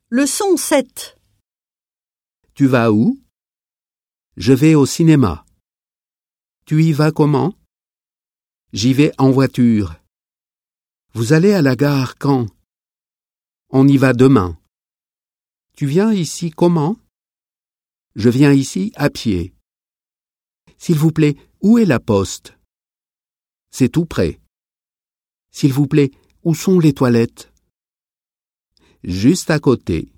Leçon 7. Tu vas où? Je vais au cinéma. Tu y vas comment? J'y vais en voiture. Vous allez à la gare quand? On y va demain. Tu viens ici comment? Je viens ici à pied. S'il vous plaît, où est la poste? C'est tout près. S'il vous plaît, où sont les toilettes? Juste à côté.